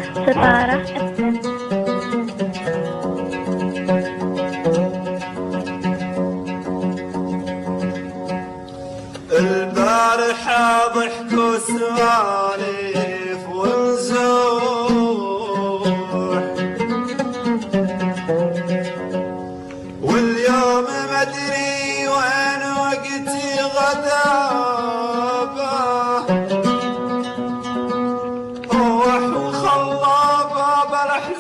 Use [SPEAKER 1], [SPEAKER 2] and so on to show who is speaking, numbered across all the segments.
[SPEAKER 1] ستارة.
[SPEAKER 2] البارحة ضحك وسواليف ونزوح، واليوم مدري وين وقتي غدابة، روح وخلى باب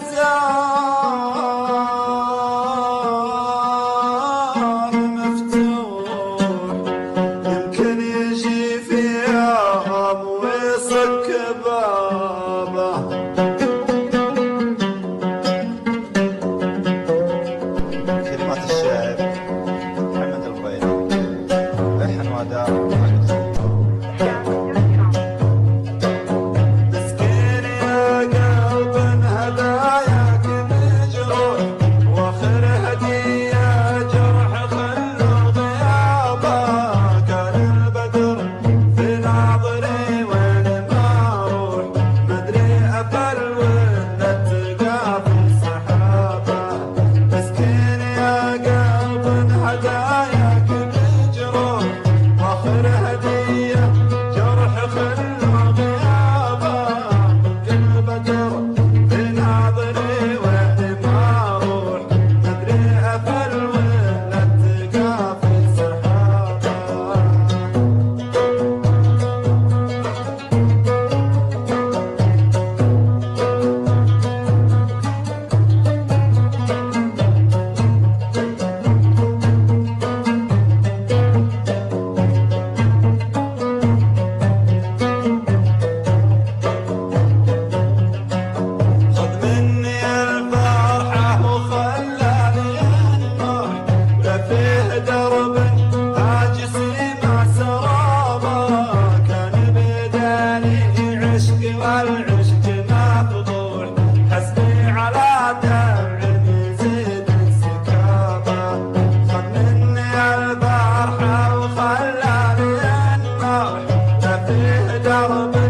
[SPEAKER 2] الأحزان مفتوح، يمكن يجي في يوم ويصك بابه.
[SPEAKER 3] كلمات الشاعر محمد الغويلي، لحن وأداء
[SPEAKER 2] مسكين يا قلب هداياك بجروح، واخر هدية جرح خلو غيابه. كان البدر في ناظري وين ما اروح، مدري افل ولا تلقى في السحابه. مسكين يا قلب هداياك بجروح، واخر هدية جرح خلو غيابه. كل بدر في ناظري وين ما اروح، مدري افل ولا تلقى في السحابه. خذ مني الفرحة وخلاني انوح، ولا فيه درب هاجسي مع سرابه. كان بدالي عشق والعشق مفضوح، حسبي على دمع يزيد انسكابه. خذ مني الفرحة وخلاني انوح، ولا فيه درب